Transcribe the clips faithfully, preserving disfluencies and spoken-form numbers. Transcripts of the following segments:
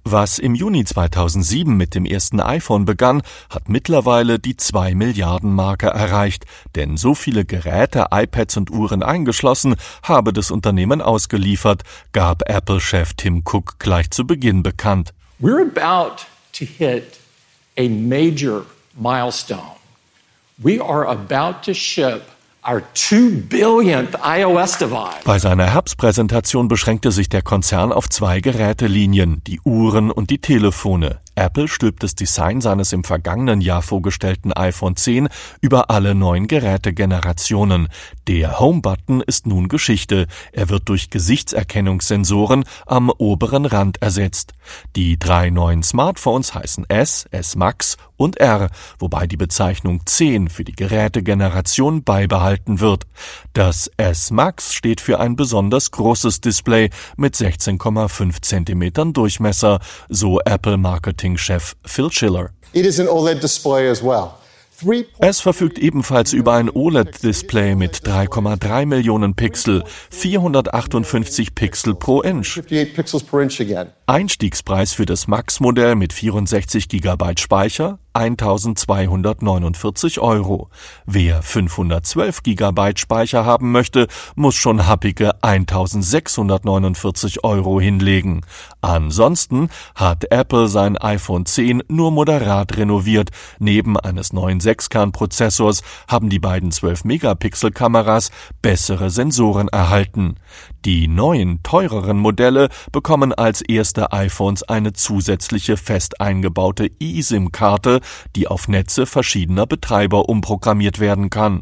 Was im Juni zweitausendsieben mit dem ersten iPhone begann, hat mittlerweile die zwei Milliarden Marke erreicht, denn so viele Geräte, iPads und Uhren eingeschlossen, habe das Unternehmen ausgeliefert, gab Apple-Chef Tim Cook gleich zu Beginn bekannt. We're about to hit a major milestone. We are about to ship our two billionth iOS device. Bei seiner Herbstpräsentation beschränkte sich der Konzern auf zwei Gerätelinien, die Uhren und die Telefone. Apple stülpt das Design seines im vergangenen Jahr vorgestellten iPhone zehn über alle neuen Gerätegenerationen. Der Home-Button ist nun Geschichte. Er wird durch Gesichtserkennungssensoren am oberen Rand ersetzt. Die drei neuen Smartphones heißen S, S Max und R, wobei die Bezeichnung zehn für die Gerätegeneration beibehalten wird. Das S Max steht für ein besonders großes Display mit sechzehn Komma fünf Zentimetern Durchmesser, so Apple-Marketing-Chef Phil Schiller. It is an O L E D-display as well. Es verfügt ebenfalls über ein O L E D-Display mit drei Komma drei Millionen Pixel, vierhundertachtundfünfzig Pixel pro Inch. Einstiegspreis für das Max-Modell mit vierundsechzig Gigabyte Speicher, eintausendzweihundertneunundvierzig Euro. Wer fünfhundertzwölf Gigabyte Speicher haben möchte, muss schon happige eintausendsechshundertneunundvierzig Euro hinlegen. Ansonsten hat Apple sein iPhone zehn nur moderat renoviert. Neben eines neuen Sechs-Kern-Prozessors haben die beiden zwölf Megapixel Kameras bessere Sensoren erhalten. Die neuen, teureren Modelle bekommen als erste iPhones eine zusätzliche fest eingebaute eSIM-Karte, die auf Netze verschiedener Betreiber umprogrammiert werden kann.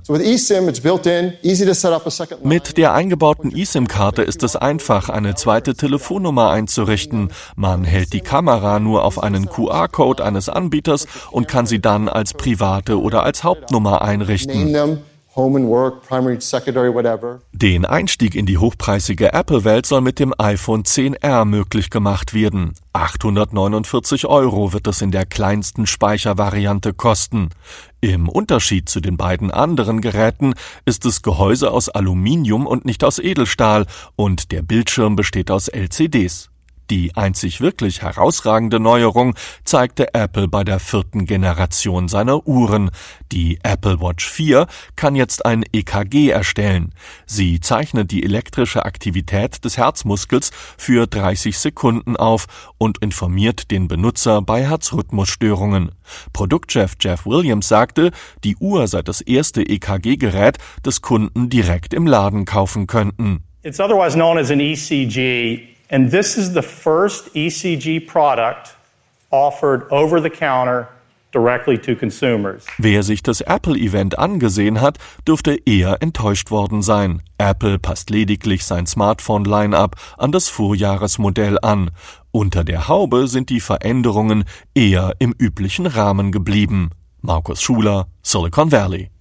Mit der eingebauten eSIM-Karte ist es einfach, eine zweite Telefonnummer einzurichten. Man hält die Kamera nur auf einen Q R-Code eines Anbieters und kann sie dann als private oder als Hauptnummer einrichten. Home and work, primary, secondary, whatever. Den Einstieg in die hochpreisige Apple-Welt soll mit dem iPhone zehn R möglich gemacht werden. achthundertneunundvierzig Euro wird es in der kleinsten Speichervariante kosten. Im Unterschied zu den beiden anderen Geräten ist das Gehäuse aus Aluminium und nicht aus Edelstahl und der Bildschirm besteht aus L C Ds. Die einzig wirklich herausragende Neuerung zeigte Apple bei der vierten Generation seiner Uhren. Die Apple Watch vier kann jetzt ein E K G erstellen. Sie zeichnet die elektrische Aktivität des Herzmuskels für dreißig Sekunden auf und informiert den Benutzer bei Herzrhythmusstörungen. Produktchef Jeff Williams sagte, die Uhr sei das erste E K G-Gerät, das Kunden direkt im Laden kaufen könnten. It's otherwise known as an E C G. And this is the first E C G product offered over the counter directly to consumers. Wer sich das Apple-Event angesehen hat, dürfte eher enttäuscht worden sein. Apple passt lediglich sein Smartphone-Line-up an das Vorjahresmodell an. Unter der Haube sind die Veränderungen eher im üblichen Rahmen geblieben. Markus Schuler, Silicon Valley.